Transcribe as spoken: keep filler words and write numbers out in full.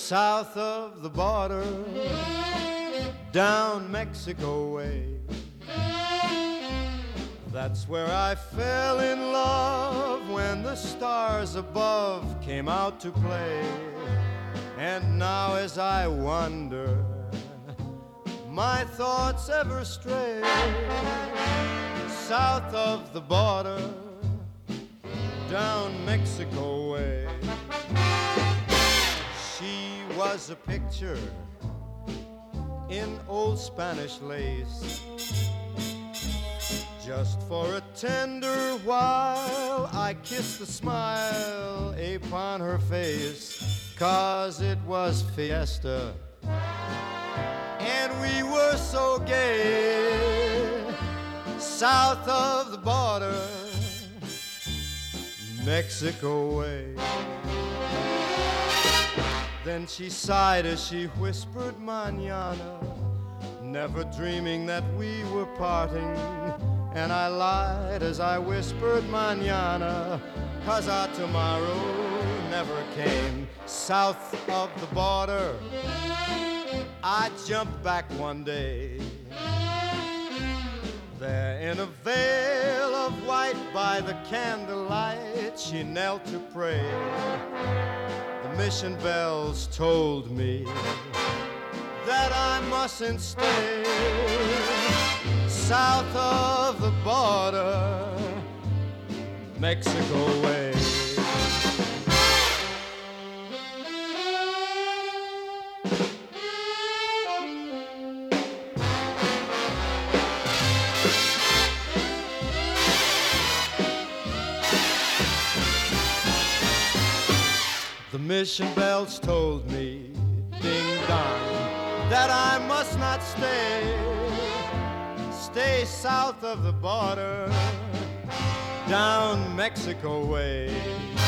south of the border, down Mexico way. That's where I fell in love when the stars above came out to play. And now as I wander, my thoughts ever stray south of the border, down Mexico way. She was a picture in old Spanish lace. Just for a tender while I kissed the smile upon her face, 'cause it was fiesta and we were so gay south of the border, Mexico way. Then she sighed as she whispered mañana, never dreaming that we were parting. And I lied as I whispered mañana, 'cause our tomorrow never came. South of the border, I jumped back one day. There in a veil of white by the candlelight, she knelt to pray. The mission bells told me that I mustn't stay south of the border, Mexico way. The mission bells told me, ding dong, that I must not stay, stay south of the border, down Mexico way.